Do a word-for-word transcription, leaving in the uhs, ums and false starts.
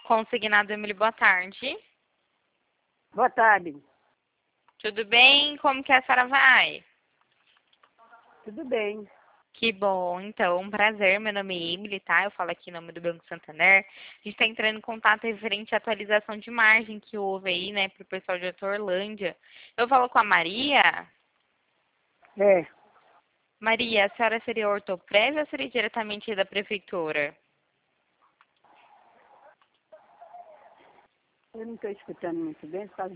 Consignado Emily, boa tarde. Boa tarde. Tudo bem? Como que a senhora vai? Tudo bem. Que bom, então, um prazer, meu nome é Emily, tá? Eu falo aqui em nome do Banco Santander. A gente está entrando em contato referente à atualização de margem que houve aí, né, para o pessoal de Hortolândia. Eu falo com a Maria. É, Maria, a senhora seria ortoprévia ou seria diretamente da prefeitura? eu não estou escutando muito bem, sabe?